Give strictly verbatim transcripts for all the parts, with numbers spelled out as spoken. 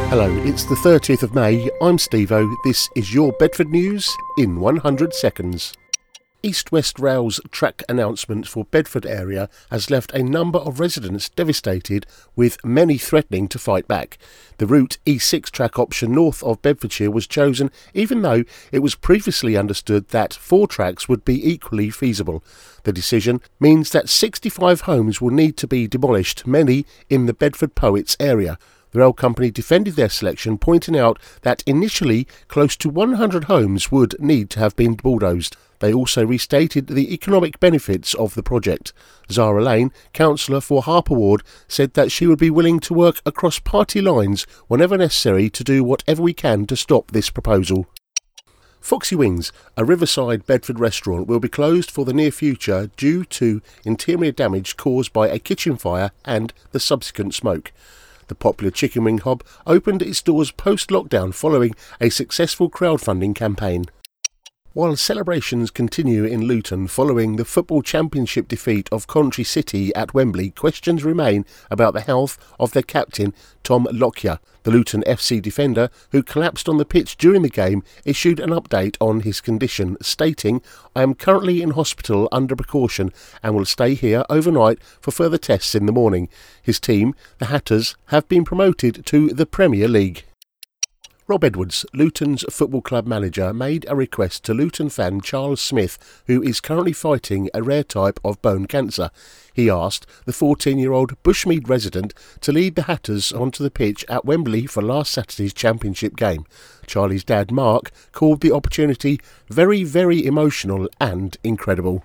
Hello, it's the thirtieth of May, I'm Steve-O, this is your Bedford News in one hundred seconds. East West Rail's track announcement for Bedford area has left a number of residents devastated, with many threatening to fight back. The Route E six track option north of Bedfordshire was chosen even though it was previously understood that four tracks would be equally feasible. The decision means that sixty-five homes will need to be demolished, many in the Bedford Poets area. The rail company defended their selection, pointing out that initially close to one hundred homes would need to have been bulldozed. They also restated the economic benefits of the project. Zara Lane, councillor for Harper Ward, said that she would be willing to work across party lines whenever necessary to do whatever we can to stop this proposal. Foxy Wings, a riverside Bedford restaurant, will be closed for the near future due to interior damage caused by a kitchen fire and the subsequent smoke. The popular chicken wing hub opened its doors post-lockdown following a successful crowdfunding campaign. While celebrations continue in Luton following the Football Championship defeat of Coventry City at Wembley, questions remain about the health of their captain, Tom Lockyer. The Luton F C defender, who collapsed on the pitch during the game, issued an update on his condition, stating, "I am currently in hospital under precaution and will stay here overnight for further tests in the morning." His team, the Hatters, have been promoted to the Premier League. Rob Edwards, Luton's football club manager, made a request to Luton fan Charles Smith, who is currently fighting a rare type of bone cancer. He asked the fourteen-year-old Bushmead resident to lead the Hatters onto the pitch at Wembley for last Saturday's championship game. Charlie's dad, Mark, called the opportunity very, very emotional and incredible.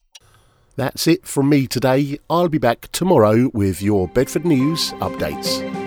That's it from me today. I'll be back tomorrow with your Bedford News updates.